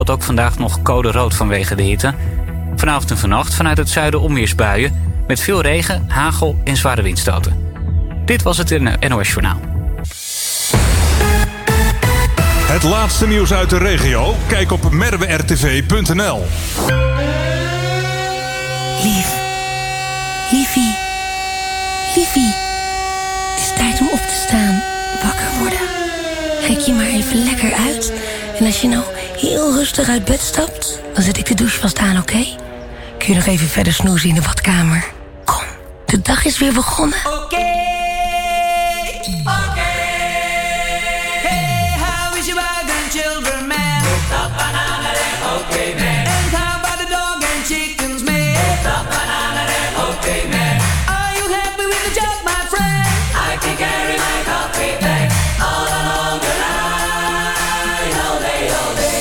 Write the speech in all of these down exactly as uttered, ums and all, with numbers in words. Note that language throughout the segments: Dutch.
geldt ook vandaag nog code rood vanwege de hitte. Vanavond en vannacht vanuit het zuiden onweersbuien met veel regen, hagel en zware windstoten. Dit was het in N O S Journaal. Het laatste nieuws uit de regio? Kijk op merwe r t v punt n l. Lief. Liefie. Liefie. Het is tijd om op te staan. Wakker worden. Rek je maar even lekker uit. En als je nou heel rustig uit bed stapt, dan zet ik de douche vast aan, oké? Okay? Kun je nog even verder snoezen in de badkamer? Kom, de dag is weer begonnen. Oké. Okay. Oké. Hey, how is your wife and children, man? Stop banana then, okay, man. And how about the dog and chickens, man? Stop banana then, okay, man. Are you happy with the job, my friend? I can carry my coffee bag all along the line, all day, all day.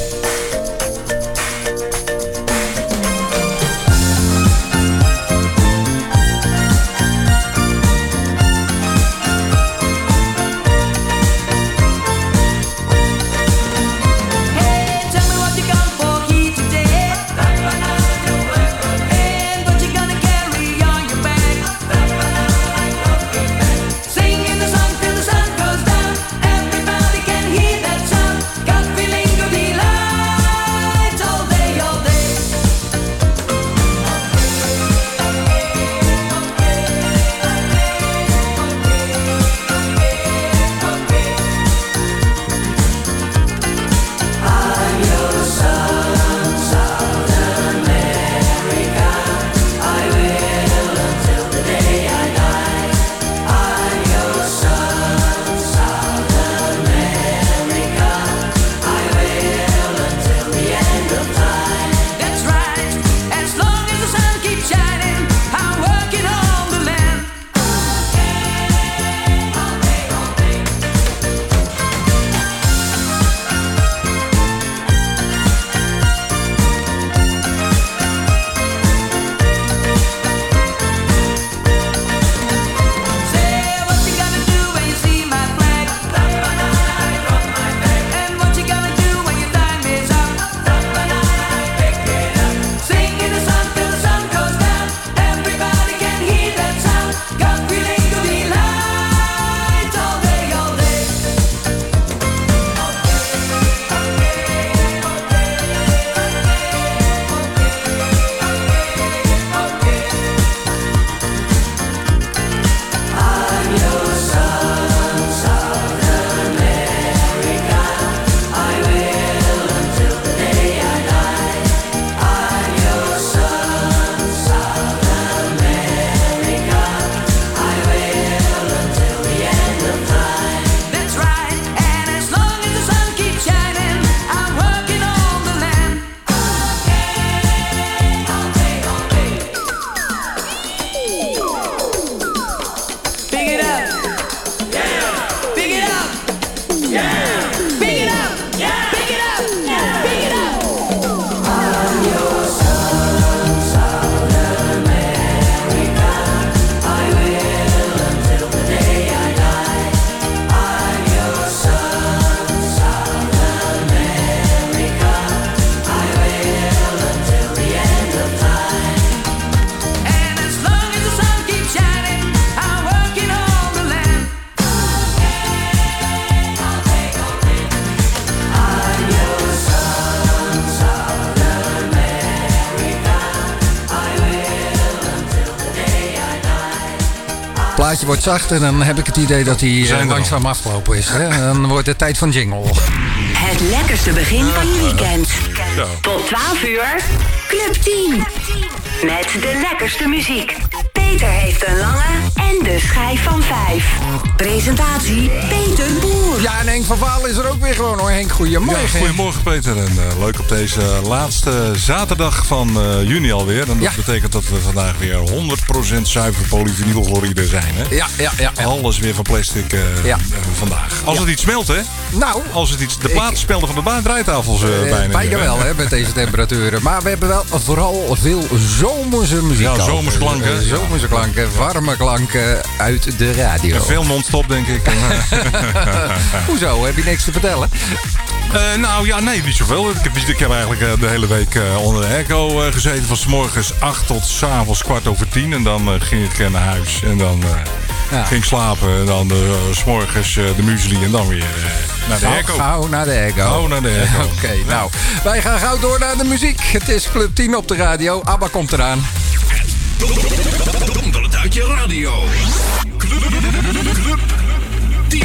Het plaatje wordt zacht en dan heb ik het idee dat hij uh, langzaam afgelopen is. Hè? Dan wordt het tijd van jingle. Het lekkerste begin van je weekend. Tot twaalf uur, Club tien. Met de lekkerste muziek. Peter heeft een lange en de schijf van vijf. Presentatie Peter Boer. Ja, en Henk van Vaal is er ook weer gewoon hoor. Henk, goedemorgen. Ja, goedemorgen Peter. En uh, leuk op deze laatste zaterdag van uh, juni alweer. En dat ja. betekent dat we vandaag weer honderd procent zuiver polyvinylchloride zijn. Hè? Ja, ja, ja, ja. Alles weer van plastic uh, ja. uh, vandaag. Als ja. het iets smelt, hè? Nou. Als het iets, de platenspelden van de baan draaitafels uh, uh, bijna. Bijna wel, hè, met deze temperaturen. Maar we hebben wel vooral veel zomerse muziek. Ja, zomersklanken. Uh, zomerse klanken, warme klanken uit de radio. En veel non-stop, denk ik. Hoezo? Heb je niks te vertellen? Uh, nou ja, nee, niet zoveel. Ik heb, ik heb eigenlijk uh, de hele week uh, onder de airco uh, gezeten. Van 's morgens acht tot 's avonds kwart over tien. En dan uh, ging ik uh, naar huis. En dan uh, ja. ging ik slapen. En dan uh, 's morgens uh, de muesli. En dan weer uh, naar de airco. Gauw naar de airco. Gauw naar de airco. Oké, okay, nou. Wij gaan gauw door naar de muziek. Het is Club tien op de radio. ABBA komt eraan. Donder het uit je radio. Club tien.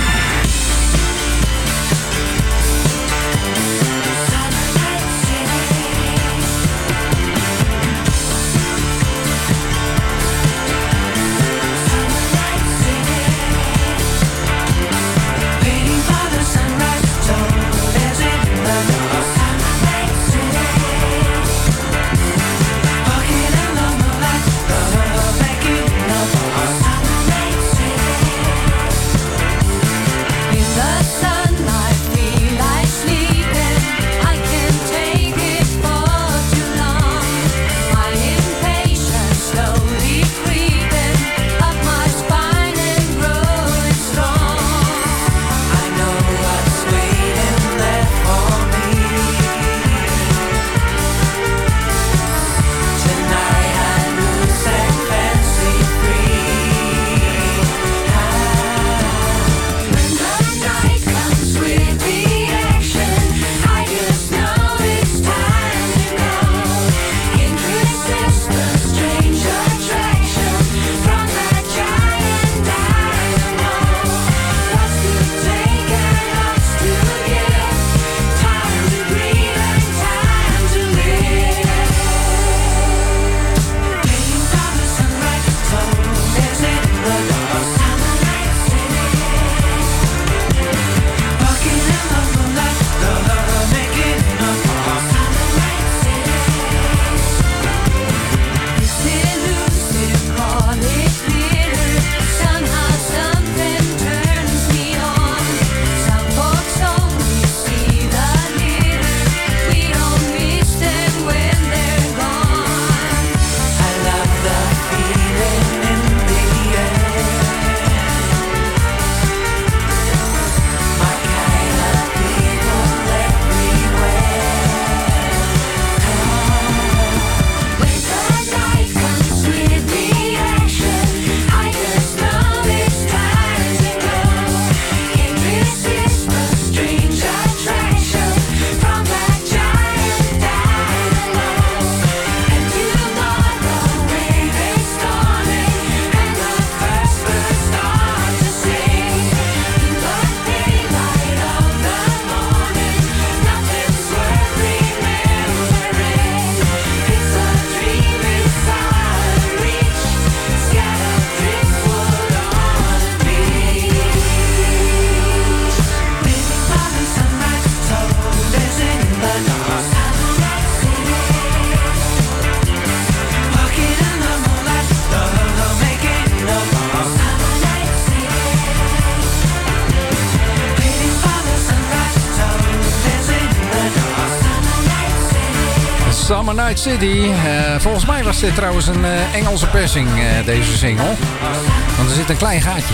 Summer Night City. Uh, volgens mij was dit trouwens een uh, Engelse persing, uh, deze single. Want er zit een klein gaatje.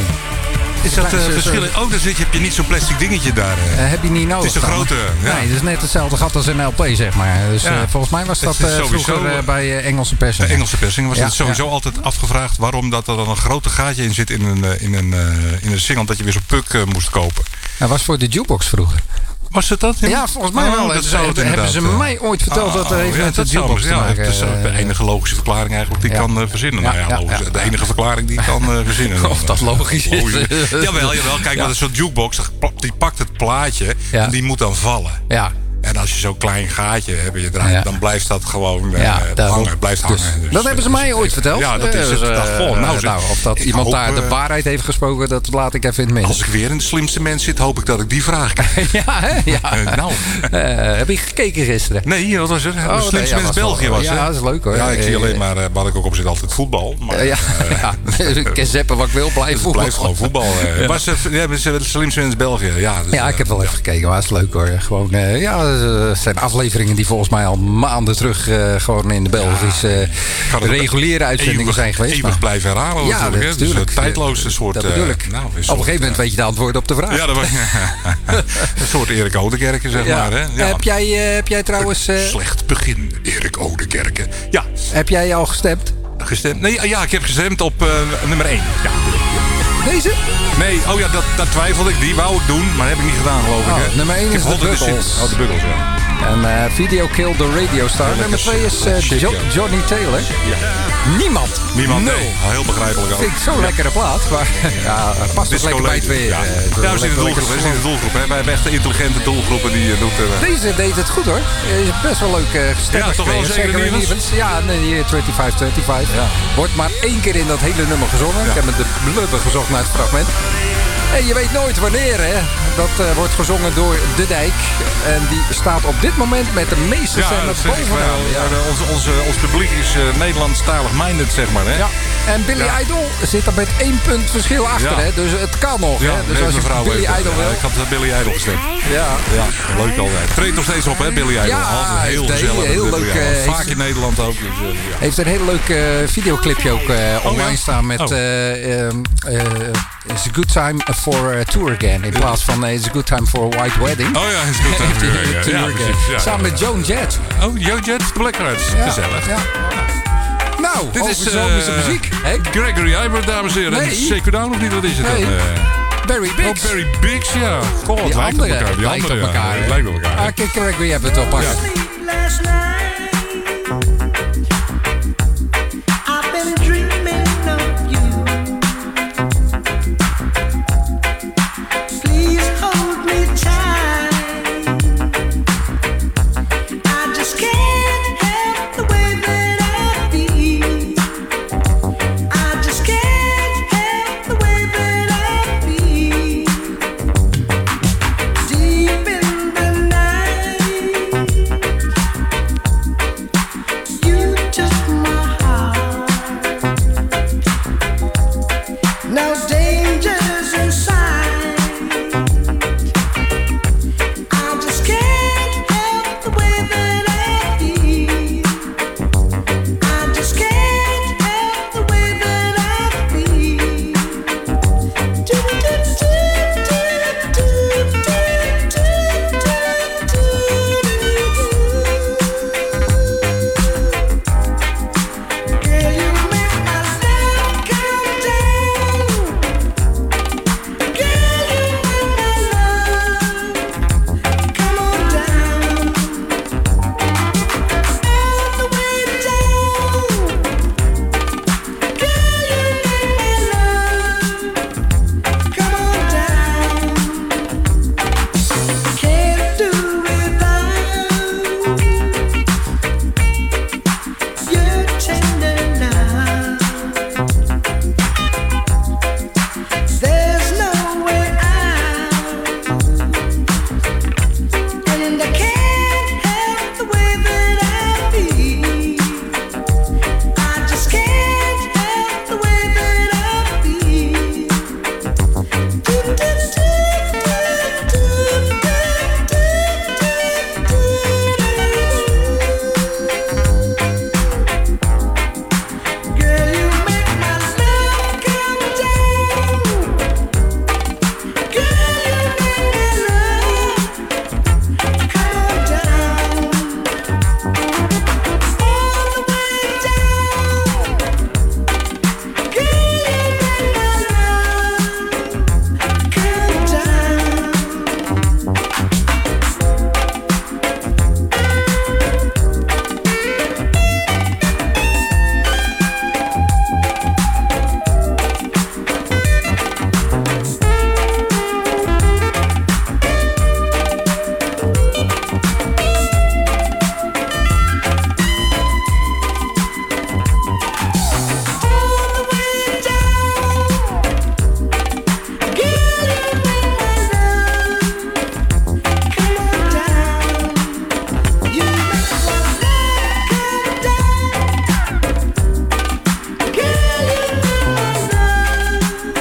Is dat uh, verschil? Oh, dan zit je, heb je niet zo'n plastic dingetje daar. Uh. Uh, heb je niet nodig. Het is de grote. Ja. Nee, het is net hetzelfde gat als een L P, zeg maar. Dus ja. uh, volgens mij was dat uh, vroeger uh, bij uh, Engelse persing. De Engelse persing was ja, het sowieso ja. altijd afgevraagd waarom dat er dan een grote gaatje in zit in een, uh, in een, uh, in een single dat je weer zo'n puk uh, moest kopen. Dat was voor de jukebox vroeger. Was het dat? Ja, ja volgens mij wel. Oh, dat ze, hebben, hebben ze mij ooit verteld oh, dat er even ja, met de jukebox te maken. Ja, dat is de enige logische verklaring eigenlijk die ik ja. kan uh, verzinnen. Ja, nou ja, ja, ja, de enige verklaring die ik kan uh, verzinnen. Of dat logisch is. Jawel, jawel. Kijk, ja. wat is zo'n jukebox, die pakt het plaatje ja. en die moet dan vallen. Ja. En als je zo'n klein gaatje hebt, je draait, ja. dan blijft dat gewoon uh, ja, hangen. Blijft hangen. Dus, dus, dat hebben ze mij ooit verteld. Ja, dat is het. Uh, dag vol. Nou, nou, of dat iemand hoop, daar de waarheid heeft gesproken, dat laat ik even in het midden. Als ik weer in de slimste mens zit, hoop ik dat ik die vraag krijg. ja, hè? Ja. Uh, nou. Uh, heb je gekeken gisteren? Nee, wat was het? Oh, de slimste nee, ja, mens België was het. Ja, dat is leuk hoor. Ja, ik zie alleen maar, uh, wat ik ook op zit, altijd voetbal. Maar, uh, ja, uh, ik kan zeppen wat ik wil, blijf voetbal. Blijf gewoon voetbal. Uh. ja. Was het ja, de slimste mens België? Ja, dus, ja, ik heb wel even gekeken, maar het is leuk hoor. Gewoon, uh, ja, dat zijn afleveringen die volgens mij al maanden terug uh, gewoon in de Belgische uh, reguliere uitzendingen eeuwig, zijn geweest. Eeuwig maar. blijven herhalen. Ja, natuurlijk. dat dus natuurlijk. een tijdloze soort... Dat bedoel ik. Uh, nou, op een soort, gegeven moment uh, weet je de antwoord op de vraag. Ja, dat was een soort Erik Oudekerke, zeg ja. maar. Hè? Ja. Heb, jij, uh, heb jij trouwens... Uh, slecht begin, Erik Oudekerke. Ja. Heb jij al gestemd? Gestemd? Nee, ja, ik heb gestemd op uh, nummer één. Ja. Deze? Nee, oh ja, dat, dat twijfelde ik. Die wou ik doen, maar dat heb ik niet gedaan, geloof oh, ik. Hè. Nummer één is de Buggles. Oh, de Buggles, ja. En uh, Video Kill the Radio Star. Ja, nummer twee is uh, shit, jo ja. Johnny Taylor. Ja. Niemand. Niemand, no. nee. Heel begrijpelijk ook. Vind ik zo'n ja. lekkere plaat. Maar ja, het past ook lekker bij het weer. Ja, uh, ja we zitten in de doelgroep. We zitten in de doelgroep. Hè. Wij hebben echt intelligente doelgroepen die uh, doet... Uh, Deze deed het goed, hoor. Je is best wel leuk uh, gestemd. Ja, toch wel zeker Evans? Ja, nee, vijfentwintig vijfentwintig. Ja. Wordt maar één keer in dat hele nummer gezongen. Ja. Ik heb met de blubber gezocht naar het fragment. En je weet nooit wanneer, hè. Dat uh, wordt gezongen door De Dijk. En die staat op dit moment met de meeste ja, stemmen bovenaan. Ja, ja. Onze, onze, ons publiek is uh, Nederlandstalig minded, zeg maar. Hè? Ja. En Billy ja. Idol zit er met één punt verschil achter, ja. hè. Dus het kan nog, ja, hè. Dus als je Billy heeft, Idol wil... Ja, ik had Billy Idol gestemd. Ja. ja. Leuk altijd. Treedt nog steeds op, hè, Billy Idol. Ja, altijd heel gezellig. Heel leuk. Uh, Vaak in Nederland ook. Dus, uh, ja. Heeft een hele leuk uh, videoclipje ook uh, oh, online ja? staan met... Oh. Uh, um, uh, It's a good time for a tour again. In plaats van uh, It's a good time for a white wedding. Oh ja, It's a good time for a tour, tour ja, again. Ja, samen ja, met Joan Jett. Oh, Joan Jett, de Blackhearts. Ja, gezellig. Ja. Nou, dit is zomerse uh, muziek. Hey? Gregory Aibert, dames en heren. Nee. Zeker down of niet? Wat is het nee. dan? Uh, Barry Biggs. Oh, Barry Biggs, ja. God, het lijkt op elkaar. Die lijkt andere, op elkaar. Ja. Het lijkt op elkaar. Ah, kijk, Gregory Aibert oppakken. Ja.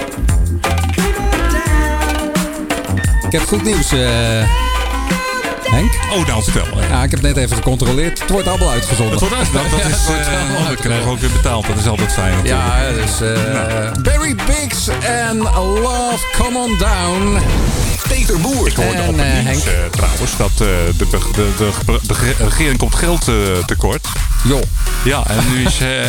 Ik heb goed nieuws. Uh, Henk? Oh, nou vertel. Ja, ik heb net even gecontroleerd. Het wordt allemaal uitgezonden. Het wordt uitgezonden. Dat, dat is, uh, oh, dat krijgen we ook weer betaald. Dat is altijd fijn natuurlijk. Ja, dus uh, nou. Barry Biggs en Love Come On Down. Peter Boer. Ik hoorde en, op het nieuws uh, trouwens dat uh, de, de, de, de, de regering komt geld uh, tekort. Jo. Ja, en nu is... Uh,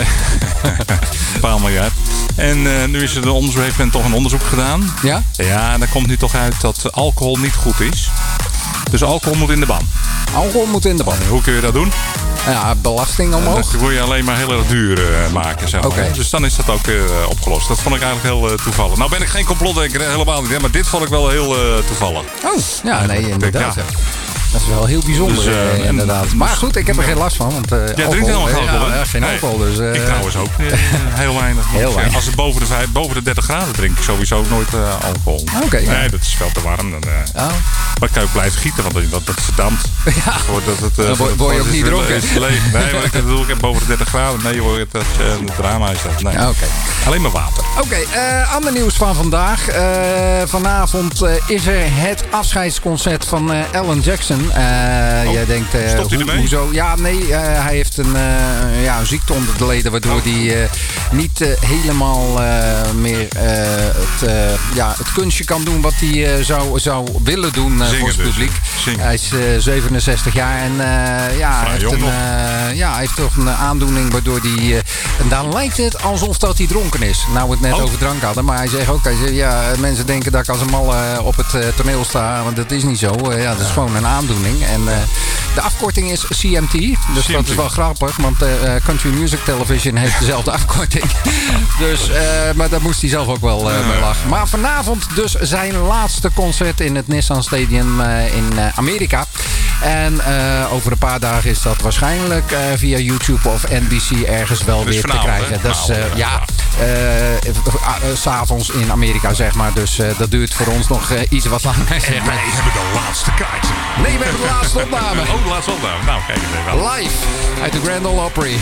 een paar miljard. En uh, nu is er een onderzoek, heeft men toch een onderzoek gedaan. Ja? Ja, en daar komt nu toch uit dat alcohol niet goed is. Dus alcohol moet in de ban. Alcohol moet in de ban. Uh, hoe kun je dat doen? Ja, belasting omhoog. Dat wil je alleen maar heel erg duur uh, maken, zeg maar. Okay. Dus dan is dat ook weer uh, opgelost. Dat vond ik eigenlijk heel uh, toevallig. Nou ben ik geen complotdenker, helemaal niet. Hè, maar dit vond ik wel heel uh, toevallig. Oh, ja, nee, inderdaad. Ja. Dat is wel heel bijzonder, dus, uh, uh, inderdaad. En, maar goed, ik heb er geen last van. Want, uh, ja, drinkt helemaal geen alcohol. Ja, ja, geen alcohol. Dus, uh, ik trouwens ook. Uh, heel weinig. Heel weinig. Als het boven de, vijf, boven de dertig graden drink ik sowieso nooit uh, alcohol. Oké. Okay, nee, ja. dat is veel te warm. Dan, uh, oh. Maar kan je ook blijven gieten, want dat, dat verdampt. Ja. Dat het, uh, dan word, word je ook niet dronken. Nee, maar ik bedoel, ik heb boven de dertig graden. Nee hoor, dat uh, het drama is dat. Nee. Ja, okay. Alleen maar water. Oké, okay, uh, ander nieuws van vandaag. Uh, vanavond uh, is er het afscheidsconcert van uh, Alan Jackson. Uh, oh, jij denkt, uh, stopt hij ermee? Hoezo? Ja, nee, uh, hij heeft een, uh, ja, een ziekte onder de leden, waardoor hij oh. uh, niet uh, helemaal uh, meer uh, het, uh, ja, het kunstje kan doen wat hij uh, zou, zou willen doen uh, voor het publiek. Dus. Hij is uh, zevenenzestig jaar en uh, ja, hij heeft, een, uh, ja, hij heeft toch een aandoening waardoor hij... Uh, en dan lijkt het alsof dat hij dronken is. Nou, we het net oh. over drank hadden, maar hij zegt ook, hij zegt, ja, mensen denken dat ik als een malle uh, op het uh, toneel sta, want dat is niet zo. Uh, ja, dat is ja. gewoon een aandoening. En uh, de afkorting is C M T, dus C M T. Dat is wel grappig, want uh, Country Music Television heeft dezelfde afkorting. Dus, uh, maar daar moest hij zelf ook wel uh, mee lachen. Maar vanavond dus zijn laatste concert in het Nissan Stadium uh, in uh, Amerika. En uh, over een paar dagen is dat waarschijnlijk uh, via YouTube of N B C ergens wel weer te krijgen. Dat is uh, ja, uh, uh, uh, s'avonds in Amerika, zeg maar. Dus uh, dat duurt voor ons nog uh, iets wat langer. En wij hebben de laatste kaart. Nee, we hebben de laatste opname. Oh, de laatste opname. Nou, kijk eens even. Live uit de Grand Ole Opry.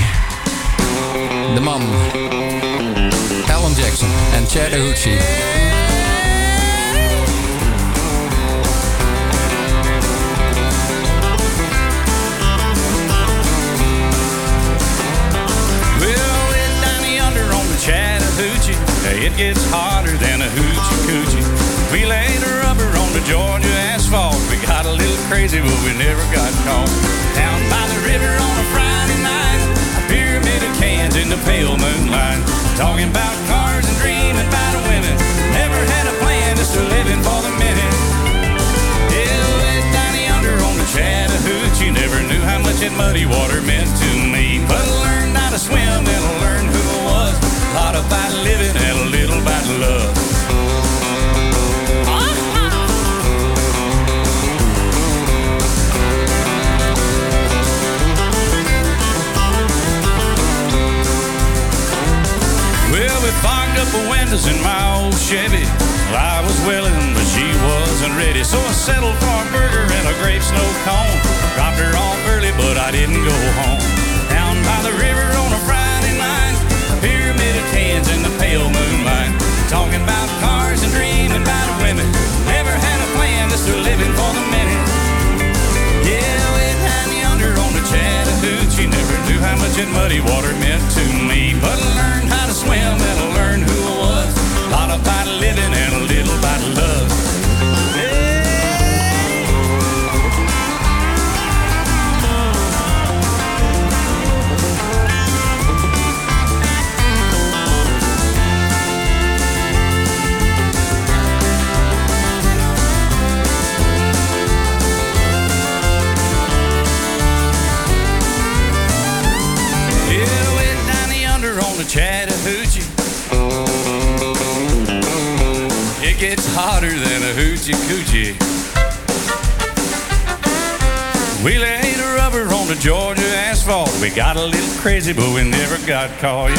De man. Alan Jackson en Chattahoochee. Chattahoochee, it gets hotter than a hoochie coochie. We laid the rubber on the Georgia asphalt. We got a little crazy, but we never got caught. Down by the river on a Friday night, a pyramid of cans in the pale moonlight. Talking about cars and dreaming about women. Never had a plan, just a living for the minute. Yeah, way down yonder on the Chattahoochee, never knew how much that muddy water meant to me. But I learned how to swim and I learned who I was. A lot about living and a little about love. Well, we fogged up the windows in my old Chevy. Well, I was willing, but she wasn't ready. So I settled for a burger and a grape snow cone. Dropped her off early, but I didn't go home. Down by the river on a Friday night, pyramid of cans in the pale moonlight. Talking about cars and dreaming about women. Never had a plan, just a living for the minute. Yeah, way down yonder on the Chattahoochee, never knew how much that muddy water meant to me. But I learned how to swim and I learned who I was. A lot about living and a little about love. Chattahoochee, it gets hotter than a hoochie coochie. We laid a rubber on the Georgia asphalt. We got a little crazy, but we never got caught.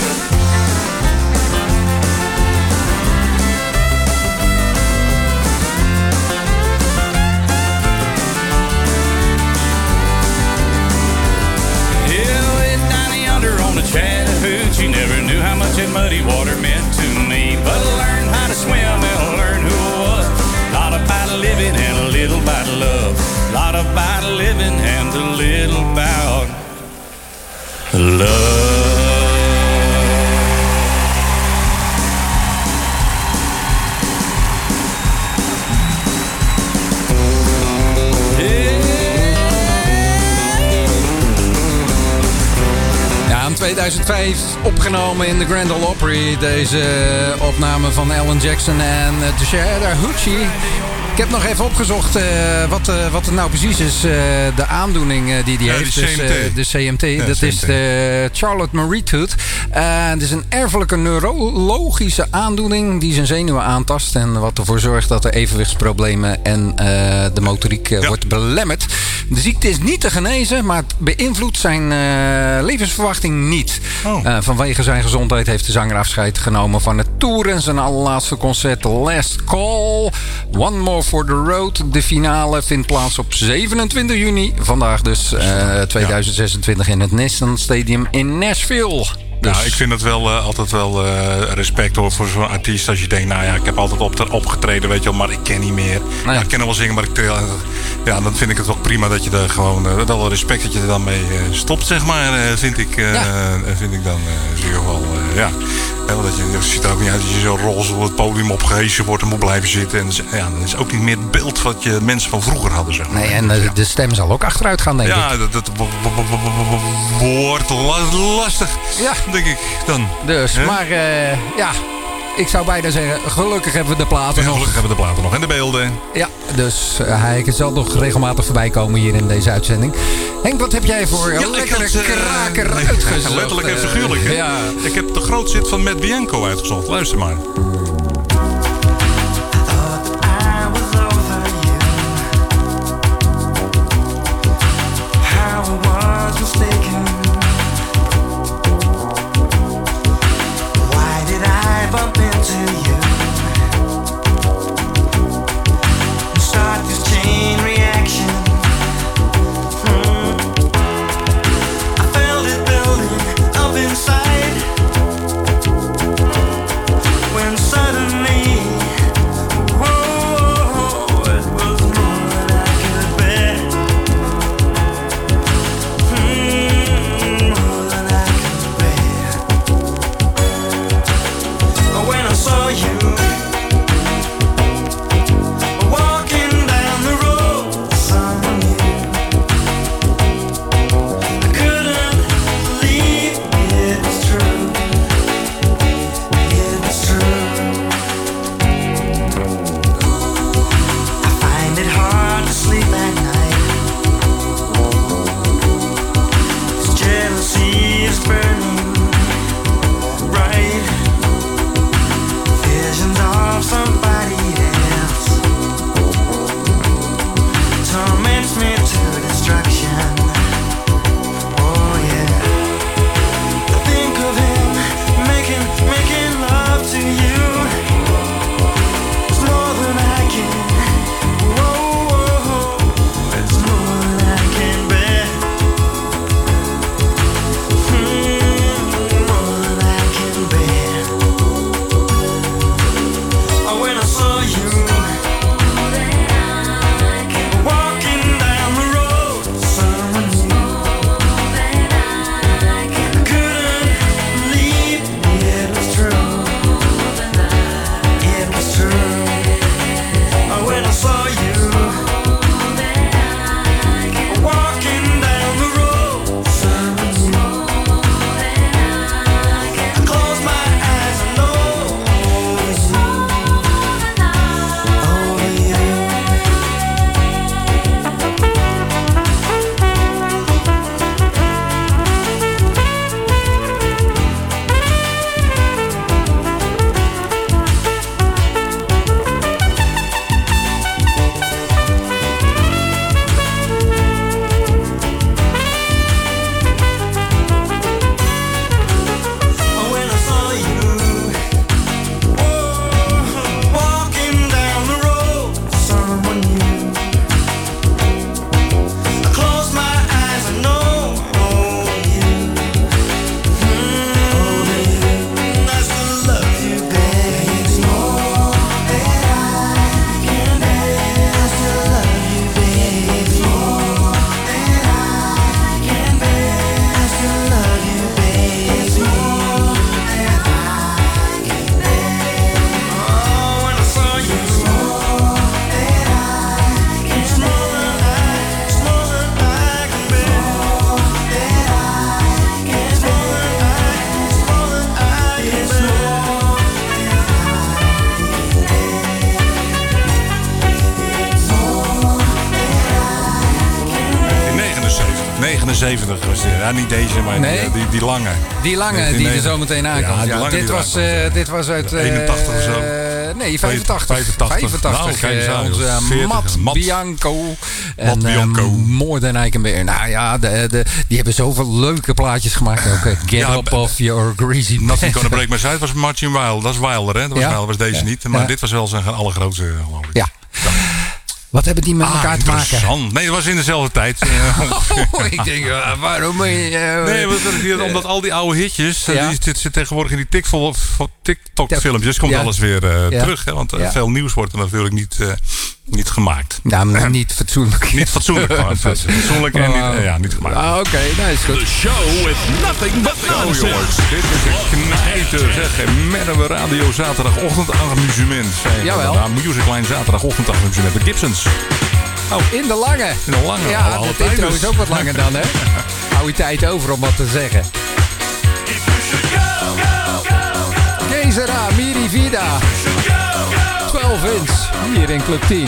Yeah, way down yonder on the Chattahoochee, never knew how much that muddy water meant to me. But I learned how to swim and I learned who I was. A lot about living and a little about love. A lot about living. tweeduizend vijf opgenomen in de Grand Ole Opry. Deze opname van Alan Jackson en de Chattahoochee. Ik heb nog even opgezocht uh, wat, uh, wat het nou precies is. Uh, de aandoening uh, die hij ja, heeft. Dus, uh, de C M T. Ja, dat C M T. Is de Charlotte Marie Tooth. Uh, het is een erfelijke neurologische aandoening die zijn zenuwen aantast. En wat ervoor zorgt dat er evenwichtsproblemen en uh, de motoriek uh, ja. wordt belemmerd. De ziekte is niet te genezen, maar het beïnvloedt zijn uh, levensverwachting niet. Oh. Uh, vanwege zijn gezondheid heeft de zanger afscheid genomen van het tour en zijn allerlaatste concert Last Call. One More for the Road. De finale vindt plaats op zevenentwintig juni. Vandaag dus uh, tweeduizend zesentwintig in het Nissan Stadium in Nashville. Dus. Nou, ik vind het wel uh, altijd wel uh, respect hoor voor zo'n artiest. Als je denkt, nou ja, ik heb altijd op de, opgetreden, weet je wel, maar ik ken niet meer. Nee. Ja, ik kan nog wel zingen, maar ik uh, ja, dan vind ik het toch prima dat je er gewoon uh, wel respect dat je er dan mee uh, stopt, zeg maar. Uh, vind ik, uh, ja. uh, vind ik dan uh, in ieder geval, uh, ja. Ja, dat je, het ziet er ook niet uit dat je zo roze op het podium opgehezen wordt en moet blijven zitten. En ja, dat is ook niet meer het beeld wat je mensen van vroeger hadden, zeg maar. Nee, en de, de stem zal ook achteruit gaan, denk ja, ik. Ja, dat, dat wordt lastig, ja. denk ik dan. Dus, He? maar uh, ja, ik zou bijna zeggen, gelukkig hebben we de platen ja, nog. Gelukkig hebben we de platen nog en de beelden. Ja, dus uh, hij zal nog regelmatig voorbij komen hier in deze uitzending. Henk, wat heb jij voor een ja, lekkere had, uh, kraker nee, uitgezocht? Letterlijk en figuurlijk, hè? Ja. Ik heb de grootste hit van Matt Bianco uitgezocht. Luister maar. Hmm. zeventig was dit. Ja, niet deze, maar Nee. die, die, die lange. Die lange, Die die er negen- zo meteen aankomt. Ja, die Ja, lange dit, die was, eraan uh, dit was uit... Uh, eenentachtig of zo. Nee, vijfentachtig. vijfentachtig. vijfentachtig. Nou, kijk eens aan, onze joh. veertig. Matt Matt. Bianco. En, Bianco. Uh, More Than I Can Bear. Nou ja, de, de, die hebben zoveel leuke plaatjes gemaakt. Ook. Get Ja, Up b- Off Your Greasy Nothing Gonna Break My Side was Martin Wilder. Dat is Wilder, hè? Dat was, Ja. Wilder, was deze Ja. niet. Maar Ja. dit was wel zijn allergrootste, geloof ik. Ja. Wat hebben die met Ah, elkaar te maken? interessant. Nee, dat was in dezelfde tijd. Oh, ik denk, uh, waarom... Uh, Nee, maar dat- die- omdat al die oude hitjes, Ja. die zit, zit tegenwoordig in die TikTok- TikTok-filmpjes, komt Ja. alles weer uh, Ja. terug. Hè, want uh, Ja. veel nieuws wordt er natuurlijk niet, uh, niet gemaakt. Nou, maar niet fatsoenlijk. Niet fatsoenlijk, maar fatsoenlijk en niet, uh, ja, niet gemaakt. Ah, oké, okay, nou is goed. The show with nothing but Nou nonsense. jongens, dit is een knijter, zeg. Merwe Radio zaterdagochtend amusement. Zeg. Jawel. Nou, Musicline zaterdagochtend amusement. De Gibsons. Oh, In de lange. in de lange. Ja, alle- alle het tijd intro dus. is ook wat langer dan, hè? Hou je tijd over om wat te zeggen. Gezera, Miri Vida. twaalf inch, hier in Club tien.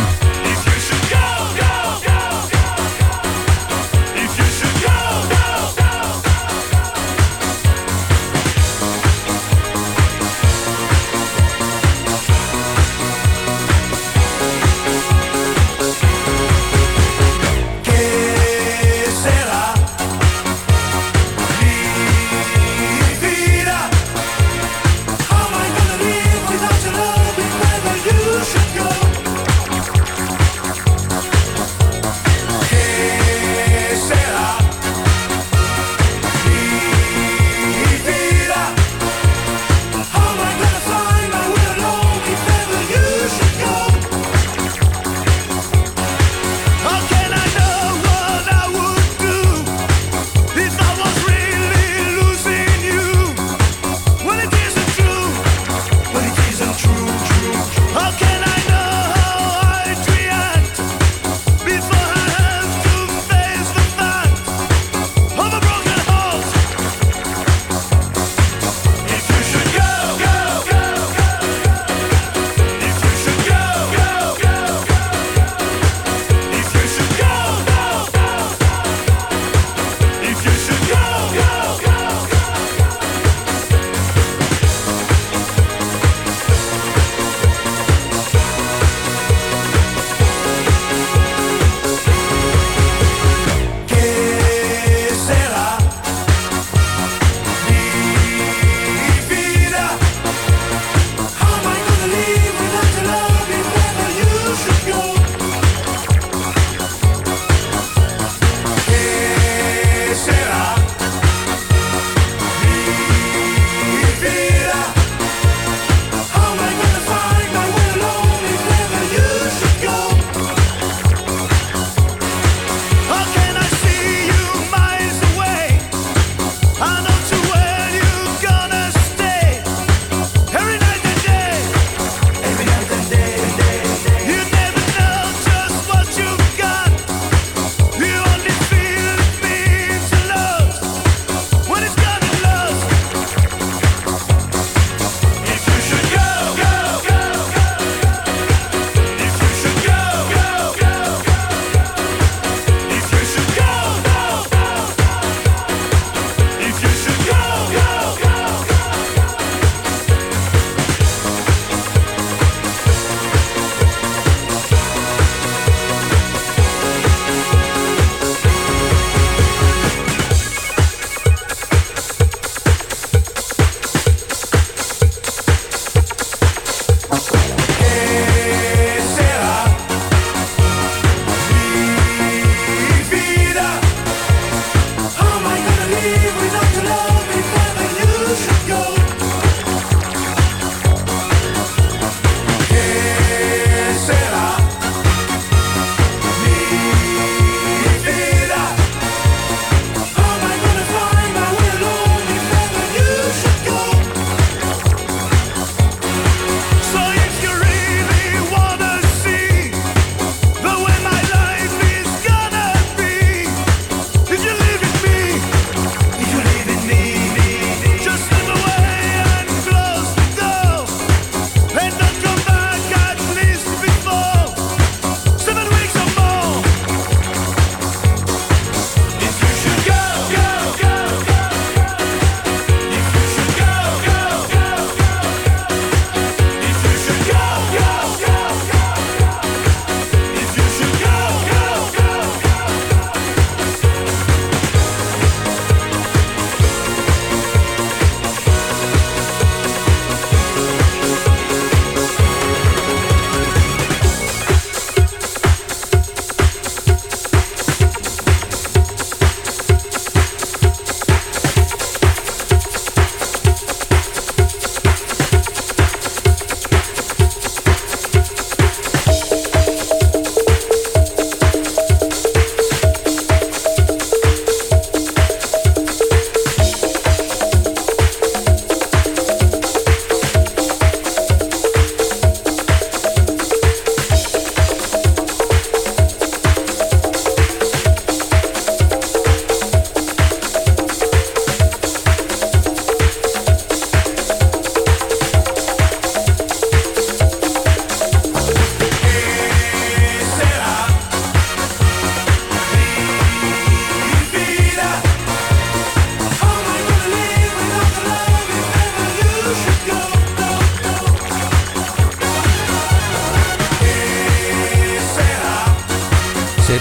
How am I gonna live without your love? Wherever you should go.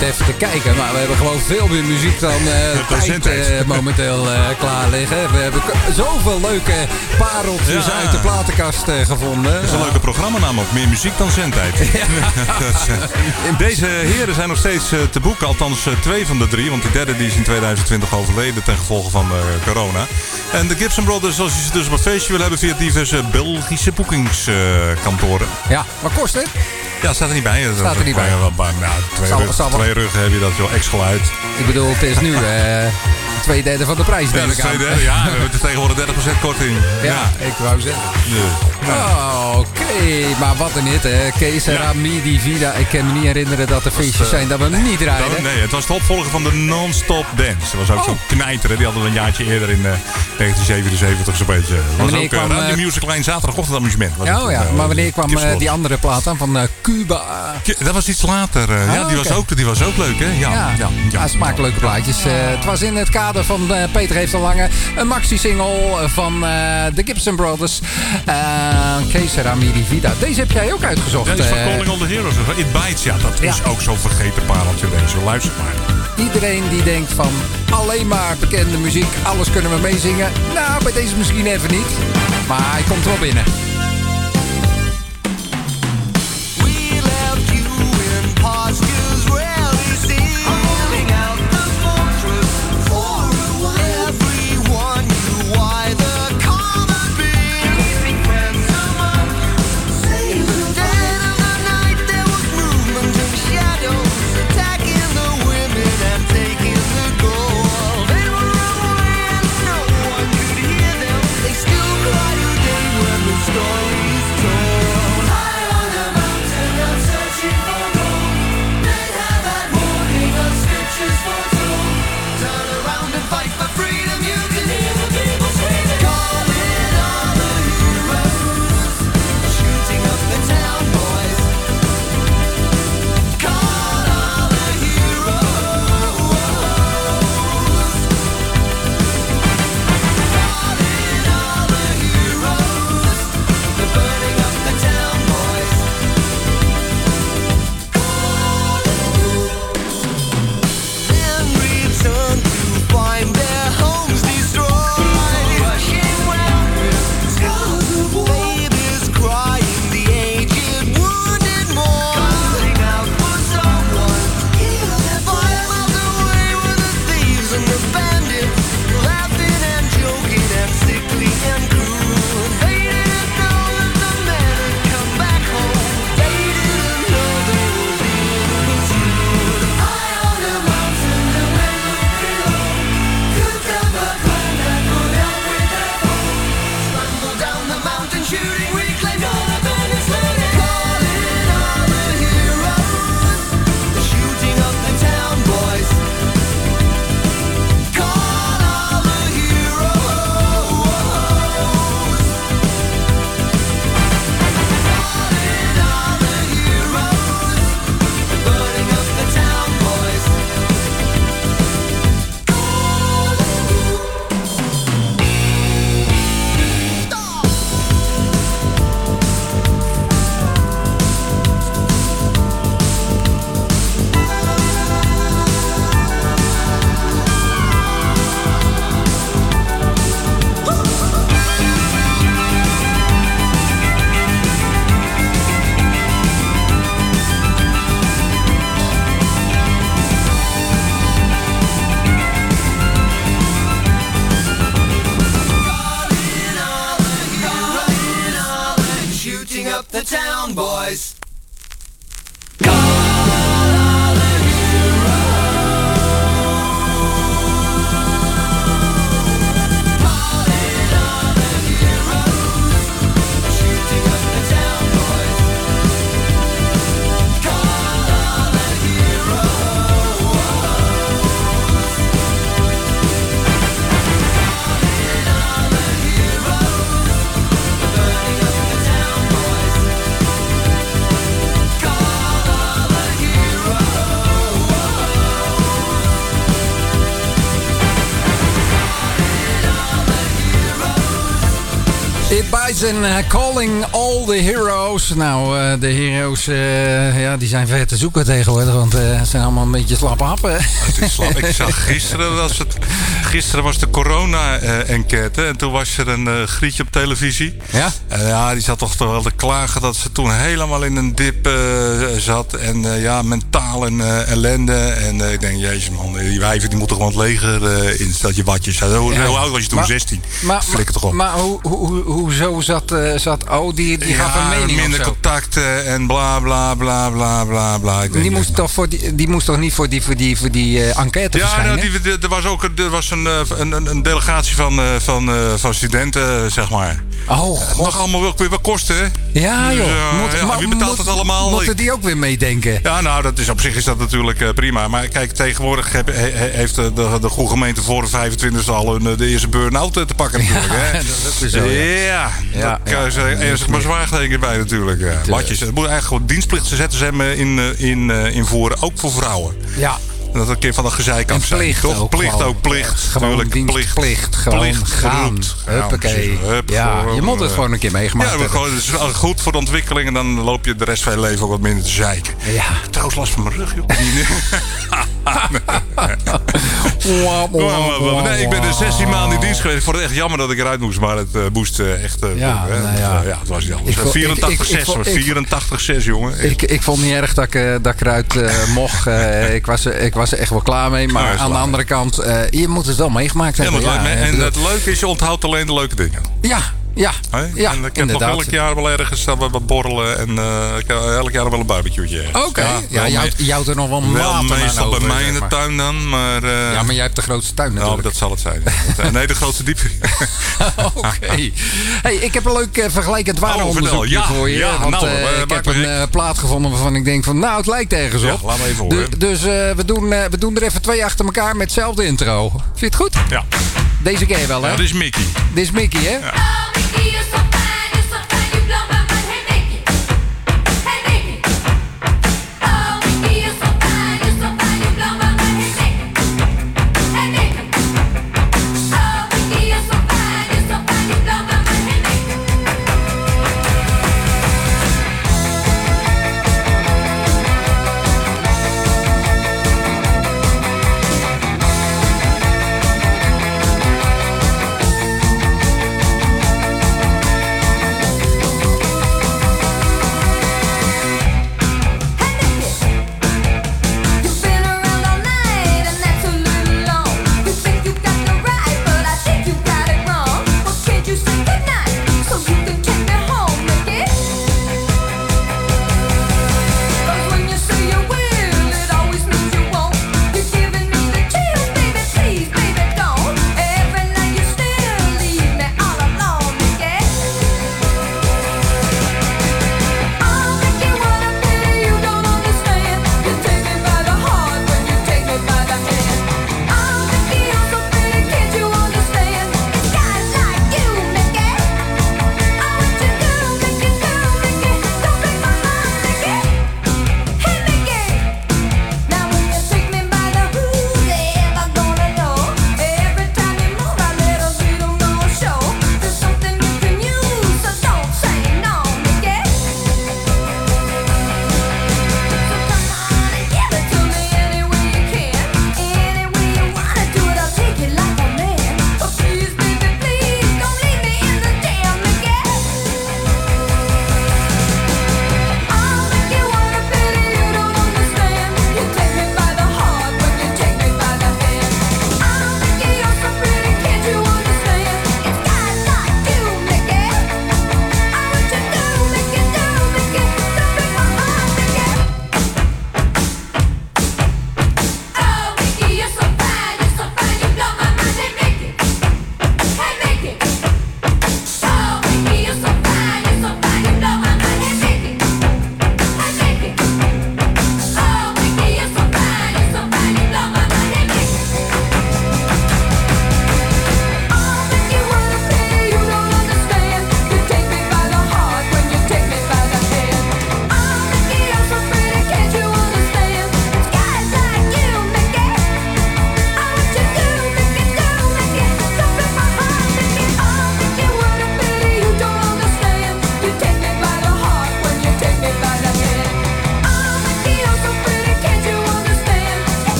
zitten even te kijken. Maar we hebben gewoon veel meer muziek dan uh, tijd uh, momenteel uh, klaar liggen. We hebben zoveel leuke pareltjes ja. uit de platenkast uh, gevonden. Dat is een leuke programma ook. Meer muziek dan zendtijd. Ja. Deze heren zijn nog steeds uh, te boeken. Althans uh, twee van de drie. Want de derde die is in tweeduizend twintig overleden ten gevolge van uh, corona. En de Gibson Brothers, als je ze dus op een feestje wil hebben via diverse Belgische boekingskantoren. Uh, ja, wat kost het? Ja, staat er niet bij. Staat er niet bij. Wel, nou, twee, zal, rug, zal twee ruggen heb je dat joh, ex-geluid. Ik bedoel, het is nu uh, twee derde van de prijs, denk ik aan. Derde, ja, we hebben tegenwoordig dertig procent korting. Ja, ja, ik wou zeggen. Ja. Oh, oké. Okay. Maar wat een hit, hè. Kees en Rami, die Vida. Ik kan me niet herinneren dat er feestjes zijn dat we hem niet draaien. Dat, nee, het was de opvolger van de Non-Stop Dance. Dat was ook oh. zo'n knijter. Die hadden we een jaartje eerder in uh, negentien zevenenzeventig zo'n beetje. Dat was ook kwam, uh, Radio Music Line zaterdagochtend amusement. Ja, oh, ja. Uh, maar wanneer kwam uh, die andere plaat aan van uh, Cuba? Dat was iets later. Uh, oh, ja, die, okay. was ook, die was ook leuk, hè? Ja, ja. ja, ja. ja smaken leuke plaatjes. Uh, het was in het kader van uh, Peter heeft al lange een maxi-single van uh, de Gibson Brothers. Uh, Kees Ramiri Vida. Deze heb jij ook uitgezocht. Ja, die is van Calling All The Heroes. It Bites, ja, dat is ja. ook zo'n vergeten pareltje. Deze. Luister maar. Iedereen die denkt van alleen maar bekende muziek, alles kunnen we meezingen. Nou, bij deze misschien even niet. Maar hij komt wel binnen. Storm It Bison, uh, Calling All the Heroes. Nou, uh, de heroes uh, ja, die zijn ver te zoeken tegenwoordig. Want uh, het zijn allemaal een beetje slappe happen. Het is slap. Ik zag gisteren, was het, gisteren was de corona-enquête. Uh, en toen was er een uh, Grietje op televisie. Ja? En ja, die zat toch wel te klagen dat ze toen helemaal in een dip uh, zat. En uh, ja, mentaal en uh, ellende. En uh, ik denk, jezus man, die wijven die moeten gewoon het leger uh, in. Dat je watjes. Hoe ja. oud was je toen? Maar, zestien. Maar, Flikker toch op. Maar hoe, hoe, hoezo zat, uh, zat... Oh, die, die ja, gaf een mening minder of zo. contacten en bla bla bla bla bla bla. Ik denk, die, moest toch voor die, die moest toch niet voor die, voor die, voor die uh, enquête ja, verschijnen? Ja, nou, er was ook er was een, een, een, een delegatie van, van, van studenten, zeg maar. Oh, het mag allemaal wel weer wat kosten, hè? Ja, joh. Dus, uh, moet, ja, maar, wie betaalt moet, het allemaal? Moeten die ook weer meedenken? Ja, nou, dat is, op zich is dat natuurlijk uh, prima. Maar kijk, tegenwoordig heb, he, heeft de, de, de goede gemeente voor de vijfentwintigste al hun, de eerste burn-out te pakken natuurlijk. Ja, hè? dat is zo, ja. Ja, ja, dat ja, is er ernstig maar zwaar getekend bij natuurlijk. Ja. Watjes, het moet eigenlijk gewoon dienstplicht zetten ze hem in, in, uh, invoeren, ook voor vrouwen. Ja. Dat een keer van de gezeik af zijn. Plicht toch? Ook plicht gewoon. ook, plicht. Gewoon dienstplicht. Plicht. Gewoon plicht, gaan. Huppakee. Hup, ja, gewoon, je moet het gewoon een keer meegemaakt ja, gewoon, het is goed voor de ontwikkeling. En dan loop je de rest van je leven ook wat minder te zeiken. Ja. Trouwens, last van mijn rug, joh. Nee, ik ben er zestien maanden in dienst geweest. Ik vond het echt jammer dat ik eruit moest. Maar het uh, moest uh, echt... Uh, ja, uh, nou ja. Uh, ja, het was niet anders. vierentachtig zes, vierentachtig zes, jongen. Ik, ik vond het niet erg dat ik, uh, dat ik eruit uh, mocht. Uh, ik, was, ik was er echt wel klaar mee. Maar ja, aan de andere kant, uh, je moet het wel meegemaakt hebben. Ja, ja, en het leuke is, je onthoudt alleen de leuke dingen. Ja. Ja, Hey? ja, en ik heb nog elk jaar wel ergens dat we wat borrelen en uh, ik heb elk jaar wel een barbecue'tje. Oké, okay. ja, ja jou, jou er nog wel Wel meestal over, bij mij in de maar. tuin dan, maar... Uh, ja, maar jij hebt de grootste tuin natuurlijk. Nou, dat zal het zijn. Nee, de grootste diepvrie. Oké. Okay. Hey, ik heb een leuk uh, vergelijkend waardeonderzoekje oh, ja, voor je. Ja, want nou, uh, uh, ik heb een uh, plaat gevonden waarvan ik denk van, nou, het lijkt ergens ja, op. laat me even horen. Du- dus uh, we, doen, uh, we doen er even twee achter elkaar met hetzelfde intro. Vind je het goed? Ja. Deze ken je wel, hè? Ja, dit is Mickey. Dit is Mickey, hè? Ja.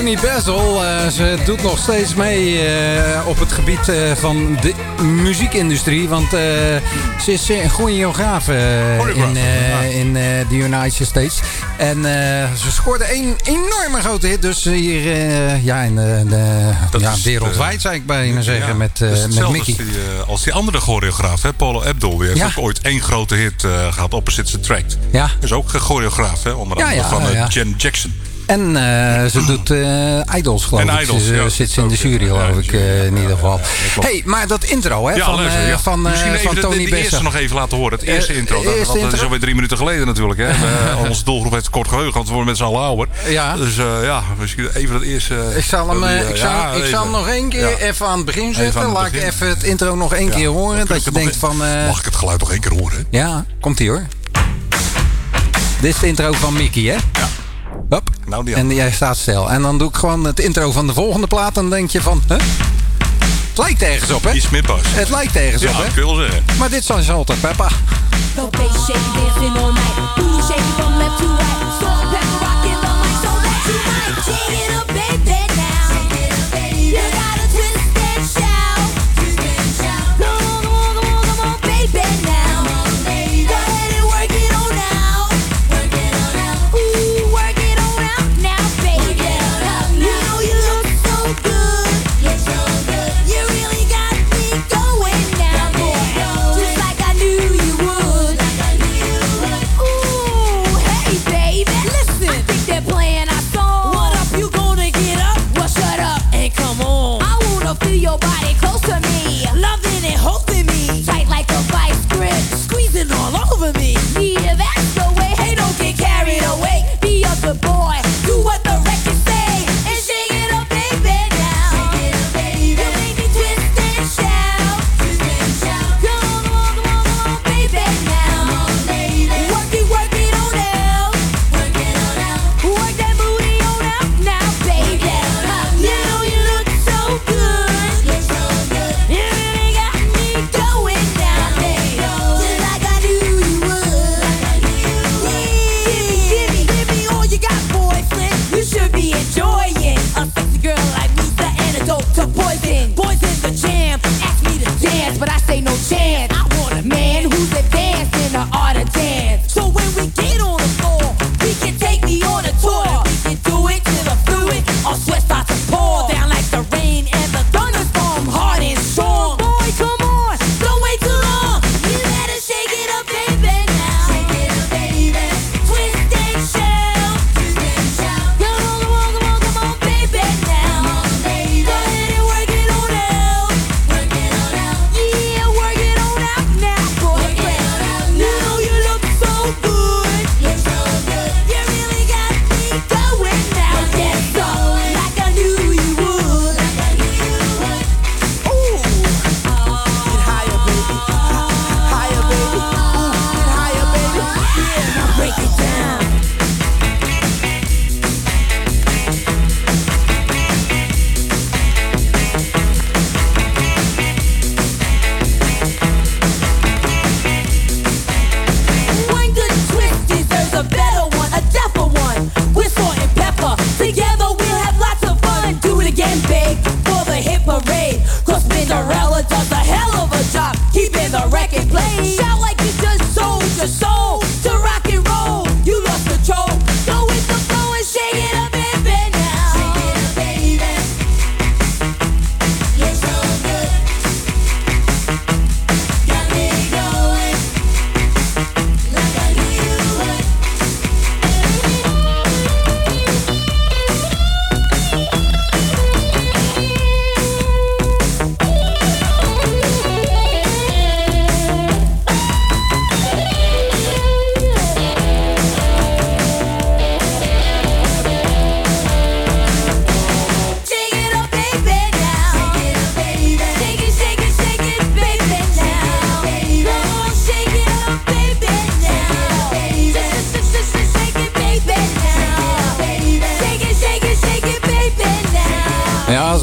Tony Basil, uh, ze doet nog steeds mee uh, op het gebied uh, van de muziekindustrie. Want uh, ze is een choreograaf uh, in, uh, in uh, de United States. En uh, ze scoorde een enorme grote hit. Dus hier uh, ja, in de, de, ja, is, wereldwijd uh, zou ik bijna zeggen ja, met, uh, met Mickey. Als die, uh, als die andere choreograaf, hè, Paula Abdul. Die heeft ja. ook ooit één grote hit uh, gehad, Opposites Attract. Ja. Dat is ook een choreograaf, hè, onder andere ja, ja, van uh, ja. Jen Jackson. En uh, ze doet uh, Idols, geloof en ik. Idols, ze ja, zit ze in de jury, ja, geloof ik, uh, in ieder geval. Ja, hey, maar dat intro hè, ja, van, luister, ja. van, uh, Misschien van even Tony de, de, de eerste nog even laten horen. Het eerste uh, intro. Dat, eerste dat intro? is alweer drie minuten geleden natuurlijk. Hè. We, onze doelgroep heeft kort geheugen, want we worden met z'n allen ouder. Ja. Dus uh, ja, misschien even dat eerste... Uh, ik zal hem, uh, ik zal, ja, ik zal hem nog één keer ja. even aan het begin zetten. Het Laat begin. ik even het intro nog één ja. keer horen. Dat, dat je denkt van... Uh, mag ik het geluid nog één keer horen? Ja, komt-ie hoor. Dit is de intro van Mickey, hè? Ja. Hop. Nou, die en jij staat stil. En dan doe ik gewoon het intro van de volgende plaat. Dan denk je van... Huh? Het lijkt ergens op, hè? Die Smithbus. Het lijkt ergens ja, op, hè? Ja, dat kun je wel zeggen. Maar dit is altijd Peppa. No bass shake dancing all night. Booty shaking from left to right. Salt and pepper rocking the mic so that you might shake it up, baby, now. You gotta twist and shout. Come on, come on, come on, come on, baby, now. Go ahead and work it on out. Ooh, work it on out now, baby. You know you look so good. You really got me going now, boy. Just like I knew you would.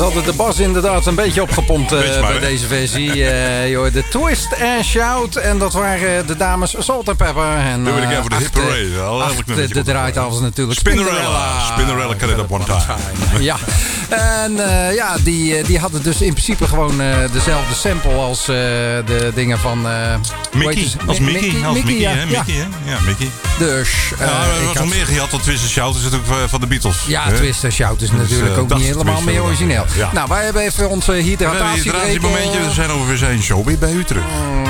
hadden de bas inderdaad een beetje opgepompt uh, maar, bij hè? deze versie. Uh, joh, de Twist and Shout. En dat waren de dames Salt and Pepper. En, Doe ik even voor de hit achter, parade. Al achter nummertje de goed. draaitafels natuurlijk. Spinderella. Spinderella can it up one time. Ja. En uh, ja, die, die hadden dus in principe gewoon uh, dezelfde sample als uh, de dingen van... Uh, Mickey. Als Mickey. Mickey, Als Mickey, Mickey, ja. hè? Mickey, hè? Ja, Mickey. Dus... Uh, Ja, we hebben ik nog had- meer gehad. Dat Twist and Shout is natuurlijk van de Beatles. Ja, hè? Twist and Shout is Dus, natuurlijk uh, ook dacht niet helemaal tenminste meer wel. origineel. Ja. Nou, wij hebben even onze We hebben een hydratatie hydratiemomentje. We zijn over zijn show weer bij u terug.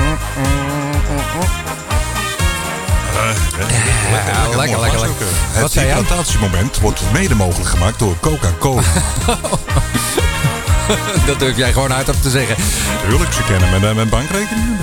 Uh, Ja, lekker, lekker, lekker. Het Wat zei jij? hydratatiemoment wordt mede mogelijk gemaakt door Coca-Cola. Dat durf jij gewoon hardop te zeggen. Tuurlijk, ze kennen mijn, mijn bankrekening.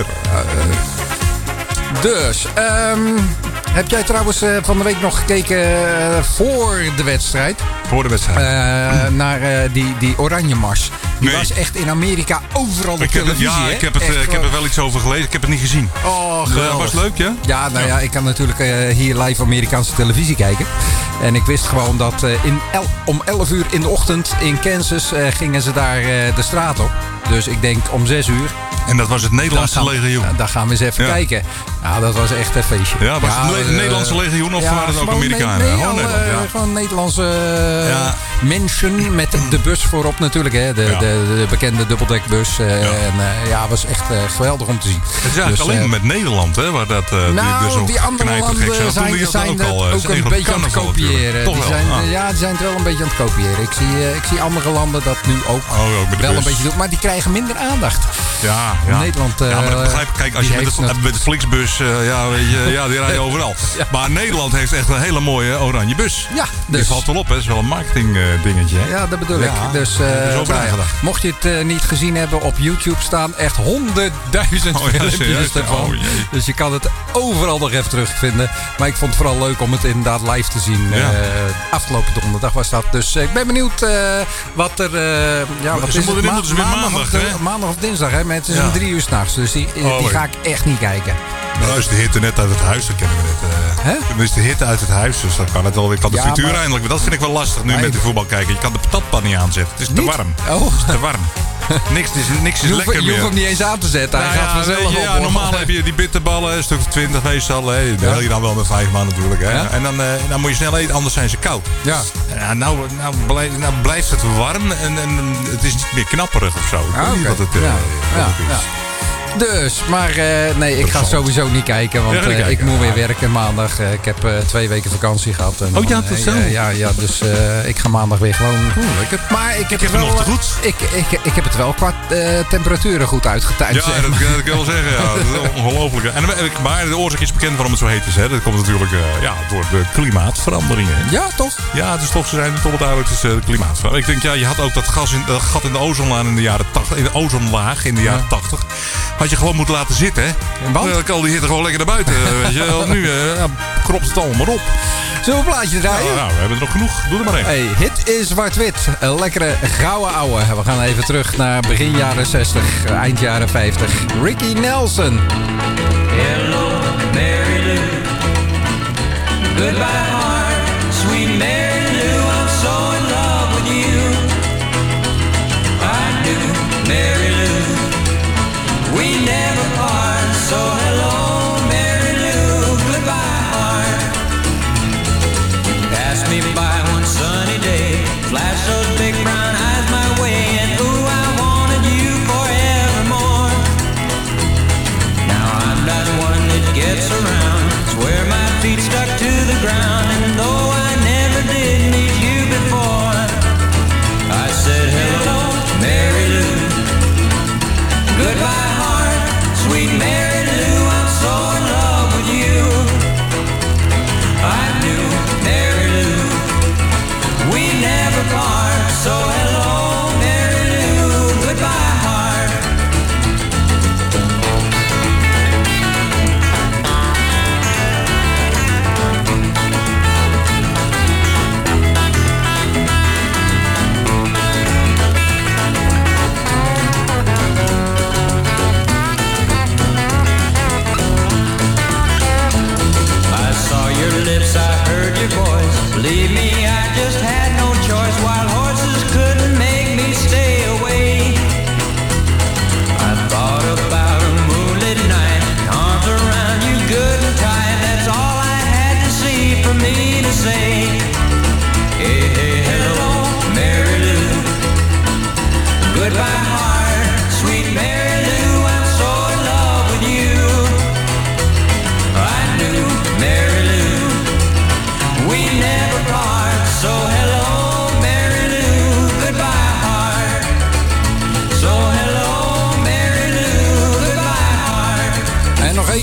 Dus, ehm, heb jij trouwens uh, van de week nog gekeken uh, voor de wedstrijd? Voor de wedstrijd. Uh, naar uh, die, die Oranje Mars. Die Nee. was echt in Amerika overal op Ik heb, het- televisie. ja, hè? ik heb, het, eh, Echt, ik heb er wel iets over gelezen. Ik heb het niet gezien. Oh, Uh, geweldig. was het leuk, ja? Ja, nou ja, ik kan natuurlijk uh, hier live Amerikaanse televisie kijken. En ik wist gewoon dat uh, in el- om elf uur in de ochtend in Kansas uh, gingen ze daar uh, de straat op. Dus ik denk om zes uur. En dat was het Nederlandse Daar gaan- legioen. uh, daar gaan we eens even Ja. kijken. Nou, dat was echt een feestje. Ja, was het Le- uh, Nederlandse legioen of waren het ook gewoon Amerikanen? Nee, nee, Oh, al, Nederland, uh, ja. gewoon Nederlandse uh, Ja. mensen met de bus voorop natuurlijk. Hè. De, Ja. de, de bekende dubbeldekbus. Uh, Ja. En uh, ja, was echt uh, geweldig om te zien. Het is eigenlijk Dus, alleen uh, met Nederland, hè, waar dat uh, nou, die, die, dus ook andere knijtergek landen zijn, Toen die zijn, dat dat ook, ook, al, uh, is een eigenlijk beetje aan het carnaval natuurlijk. kopiëren. Toch Die wel, zijn, ah. Ja, die zijn het wel een beetje aan het kopiëren. Ik zie, uh, ik zie andere landen dat nu ook Oh, ook met de wel bus. een beetje doen. Maar die krijgen minder aandacht. Ja, ja. Nederland, uh, ja, maar dat begrijp ik. Kijk, als die je met heeft de, het- met de Flixbus, uh, ja, weet je, ja, die rijden overal. Maar Nederland heeft echt een hele mooie oranje bus. Ja, Die dus. valt wel op, hè. Dat is wel een marketing uh, dingetje, hè. Ja, dat bedoel ik. Ja, Dus uh, daar is over nou ja, nagedacht. mocht je het uh, niet gezien hebben, op YouTube staan echt honderdduizend Oh, ja, filmpjes serieus? ervan. Oh, jee. Dus je kan het overal nog even terugvinden. Maar ik vond het vooral leuk om het inderdaad live te zien. Ja. Uh, afgelopen donderdag was dat. Dus uh, ik ben benieuwd uh, wat er... Uh, ja, wat Ze is moeten het? dit moeten ze weer maandag, of, hè? uh, maandag of dinsdag, hè? Maar het is Ja. om drie uur s'nachts. Dus die, Oh, die oké. ga ik echt niet kijken. Nou is de hitte net uit het huis, dat kennen we net. Uh, Hè? Dan is de hitte uit het huis, dus dan kan het wel weer. Kan de Ja, frituur maar- eindelijk. Maar dat vind ik wel lastig nu Nee. met de voetbal kijken. Je kan de patatpan niet aanzetten. Het is te Niet? warm. Oh. Het is te warm. Niks is, niks is Je hoeft, lekker je hoeft meer. hem niet eens aan te zetten. Hij Nou gaat ja, vanzelf weet je, op. ja, hoor. normaal heb je die bitterballen, een stuk of twintig meestal. Hè. Dat deel je dan wel met vijf man natuurlijk. Hè. Ja. En dan, eh, dan moet je snel eten, anders zijn ze koud. Ja. Ja, nou, nou, blij- nou blijft het warm en, en het is niet meer knapperig of zo. Ik weet Ah, niet oké. wat het, eh, Ja. wat Ja, het is. ja. Dus, maar uh, nee, ik ga Interessant. sowieso niet kijken, want Ja, ga niet uh, ik kijken. moet weer Ah. werken maandag. Uh, ik heb uh, twee weken vakantie gehad. En Oh, dan, ja, uh, dat is zo. ja, ja, ja, dus uh, ik ga maandag weer gewoon. Oeh, lekker. Maar ik heb, heb het het wel, nog te goed. Ik, ik, ik heb het wel qua uh, temperaturen goed uitgetuind. Ja, zeg dat, maar. kan- dat kan ik wel zeggen. Ja. Dat is ongelooflijk. En, dan- maar de oorzaak is bekend waarom het zo heet is. Hè. Dat komt natuurlijk uh, ja, door de klimaatveranderingen. Hè. Ja, toch? Ja, het is toch, ze zijn toch wel duidelijk, het is uh, de klimaatverandering. Ik denk, ja, je had ook dat gas in, dat gat in de ozonlaag in de jaren tachtig, in de ozonlaag in de jaren tachtig. Had je gewoon moeten laten zitten, hè? Want? Dan kan die hitte gewoon lekker naar buiten. uh, weet je. Want nu uh, ja, kropt het allemaal op. Zullen we een plaatje draaien? Nou, nou, we hebben er nog genoeg. Doe er maar één. Hey, hit is zwart-wit. Een lekkere gouden ouwe. We gaan even terug naar begin jaren zestig, eind jaren vijftig. Ricky Nelson. Hello, Mary Lou. Goodbye, heart, sweet Mary Lou. I'm so in love with you. I do, Mary Lou. We never part. So hello, Mary Lou. Goodbye, heart. Pass me by one sunny day. Flash those big brown eyes my way, and ooh, I wanted you forevermore. Now I'm not one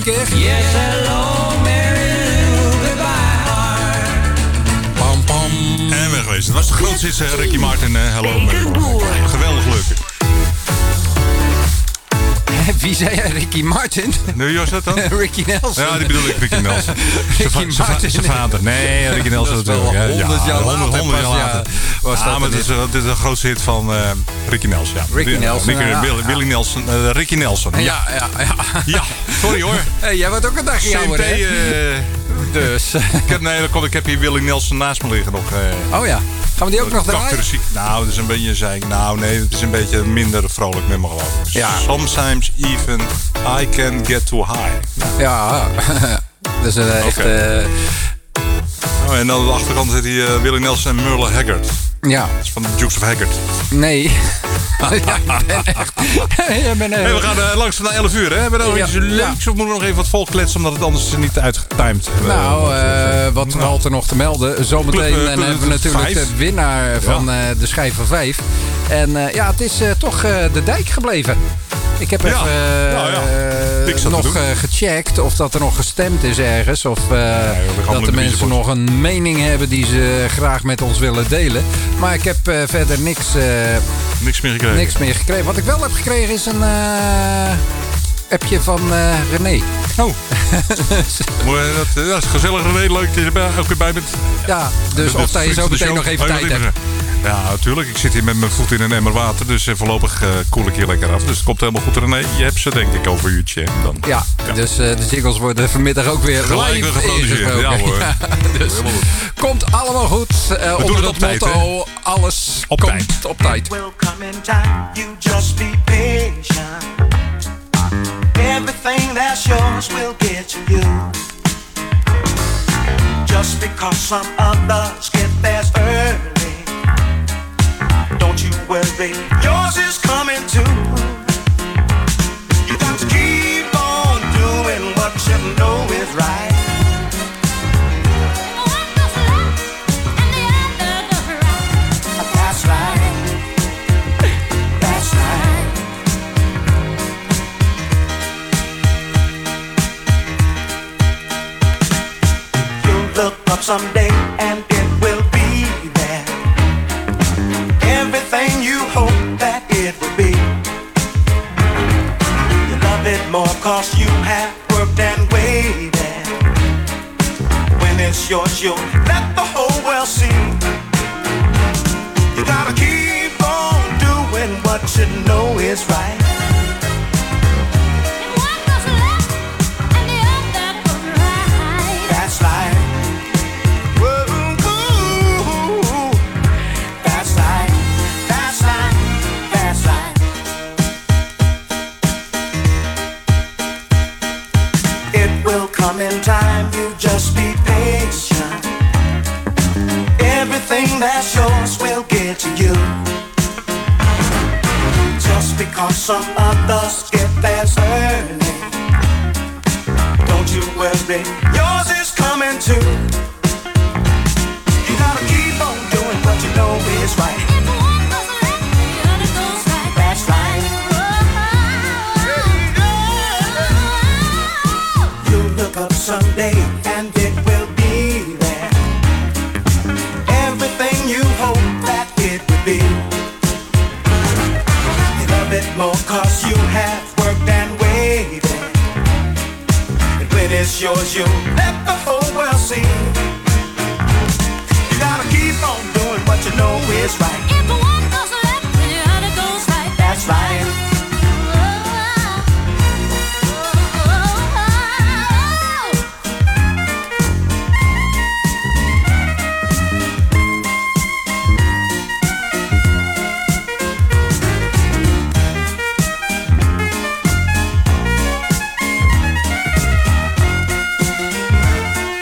keer. Yes, hello, Mary Lou, goodbye, heart. Pam, pam. En weg geweest. Dat was de grootste hit, uh, Ricky Martin. Uh, Hello, Mary Lou. Geweldig leuk. Wie zei jij? Ricky Martin? Nee, wie was dat dan? Ricky Nelson. Ja, die bedoel ik, Ricky Nelson. Ricky Martin. Zijn vader. Nee, Ricky Nelson dat is wel natuurlijk. honderd ja, jaar honderd, later. honderd jaar pas, later. Ja, was Ja, dat maar dit is, dit is de grootste hit van uh, Ricky Nelson. Ja. Ricky Nelson, Ricky, ja, Billy, ja. Billy Nelson. Uh, Ricky Nelson. Ja. Ja, ja, ja. Ja, sorry hoor. Hey, jij wordt ook een dagje C M ouder, T, hè? uh, Dus. ik, heb, nee, dat komt, ik heb hier Willie Nelson naast me liggen nog. Uh, Oh ja. Gaan we die ook nog draaien? karakteristiek. Nou, dat is een beetje zei ik. Nou, nee, het is een beetje een minder vrolijk nummer geloof ik. Ja. Sometimes even I can get too high. Ja. Dus uh, echt... Oké. Uh, Oh, en aan de achterkant zit hier uh, Willie Nelson en Merle Haggard. ja. Dat is van de Dukes of Haggard. Nee. Ja, ik ben echt... Ik ben, uh, Hey, we gaan uh, langs naar elf uur, hè? Hebben we nog Ja. iets leuks of moeten we nog even wat vol kletsen omdat het anders niet uitgetimed? Nou, uh, wat valt er nog te melden? Zometeen Club, uh, en Club hebben we natuurlijk vijf. de winnaar van uh, de schijf van vijf. En uh, ja, het is uh, toch uh, de dijk gebleven. Ik heb Ja. even uh, Nou ja. Niks aan te nog doen. uh, gecheckt of dat er nog gestemd is ergens. Of uh, we gaan dat met de de mensen biezen nog een mening hebben die ze graag met ons willen delen. Maar ik heb uh, verder niks, uh, Niks meer gekregen. niks meer gekregen. Wat ik wel heb gekregen is een uh, appje van uh, René. Oh. Maar dat, dat is gezellig, René. Leuk dat je erbij, ook weer bij bent. Ja, dus De- of dat je de zo show. meteen nog even Oh, je tijd nog hebt. Ja, natuurlijk. Ik zit hier met mijn voet in een emmer water. Dus uh, voorlopig uh, koel ik hier lekker af. Dus het komt helemaal goed, René. Je hebt ze denk ik over een uurtje. Dan. Ja, dus uh, de jingles worden vanmiddag ook weer Gelijk live weer geproduceerd. ingesproken. Ja hoor. Ja, dus Helemaal goed. komt allemaal goed. Uh, doen onder het het op tijd, motto, alles Op komt tijd. op tijd. Will come in time, you just be patient. Everything that's yours will get to you. Just because some others get theirs early, don't you worry, yours is coming too. You got to keep on doing what you know is right. That's right. That's right. You'll look up someday and it will be there. Everything you hope that it would be. You love it more cause you have worked and waited. When it's yours, you'll let the whole world see. You gotta keep on doing what you know is right. That's right. Whoa, whoa, that's right. That's right. That's right. It will come in time. You just be patient. Everything that's yours will get to you. Just because some others get theirs early, don't you worry, yours is coming too. You gotta keep on doing what you know is right. That's right. You'll look up someday and it will be there. Everything you hope that it would be. You love it more cause you have worked and waited. And when it's yours, you let the whole world see. You gotta keep on doing what you know is right. That's right.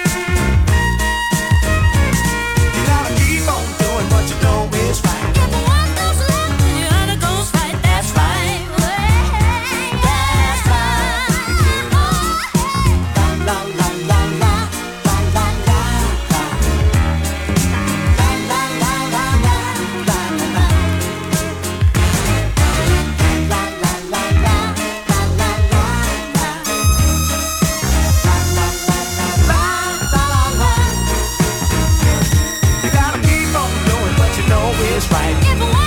You gotta keep on doing what you know is right. right. If